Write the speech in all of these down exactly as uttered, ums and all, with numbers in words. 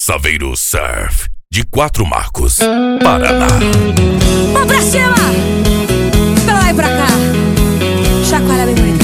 Saveiro Surf, de Quatro Marcos, Paraná. Mão pra cima, pra lá e pra cá, chacoalha bem bonito.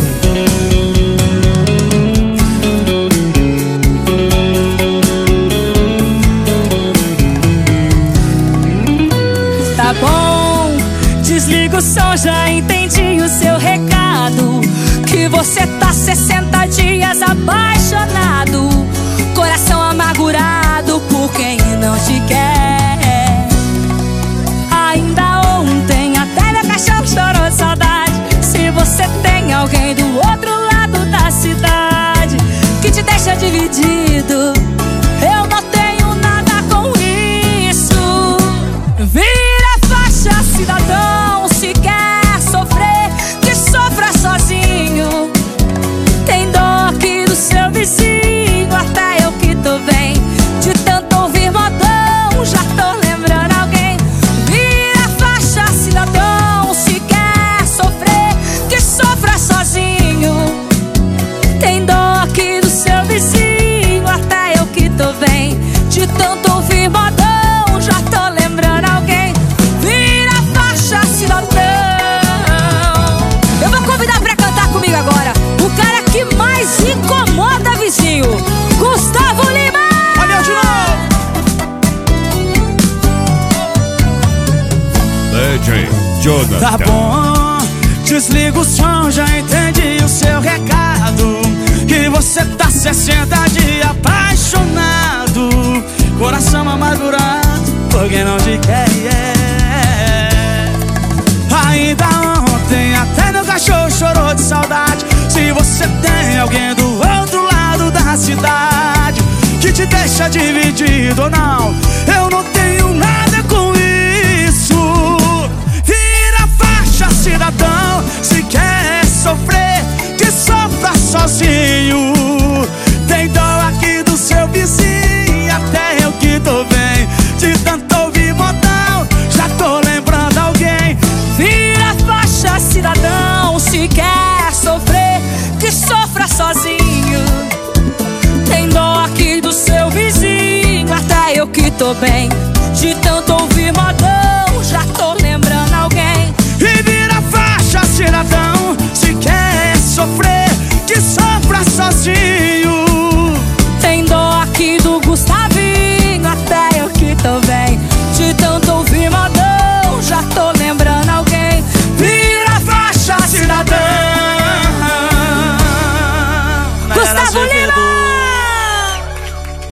Tá bom, desliga o som, já entendi o seu recado. Que você tá sessenta dias apaixonado, coração amargurado por quem não te quer. Ainda ontem até meu cachorro chorou de saudade. Se você tem alguém do outro lado da cidade que te deixa dividido, eu não tenho nada com isso. Vira faixa, cidadão, se quer sofrer, que sofra sozinho. Tem dó aqui do seu vizinho, até eu que tô bem. De tanto ouvir modão, já tô lembrando alguém. Vira faixa, cidadão, se quer sofrer, que sofra sozinho. Tem dó aqui do seu vizinho, até eu que tô bem. De tanto ouvir modão, já tô lembrando alguém. Vira faixa, cidadão. Eu vou convidar pra cantar comigo agora o cara que mais incomoda vizinho, Gustavo Lima. Olha de novo. D J Jonathan. Tá bom, desliga o som, já entendi o seu recado. Que você tá sessenta dias apaixonado, coração amargurado por quem não te quer, yeah. Ainda ontem até meu cachorro chorou de saudade. Se você tem alguém do outro lado da cidade que te deixa dividido ou não, eu não tenho nada com isso. Vira faixa, cidadão, se quer sofrer, que sofra sozinho. Tem dó aqui do seu vizinho, até eu que tô bem. De tanto ouvir modão, já tô lembrando alguém. Vira faixa, cidadão, se quer sofrer, que sofra sozinho. Tem dó aqui do seu vizinho, até eu que tô bem. De tanto ouvir modão, já tô lembrando alguém. E vira faixa, cidadão, se quer sofrer, que sofra sozinho. Tem dó aqui do Gustavo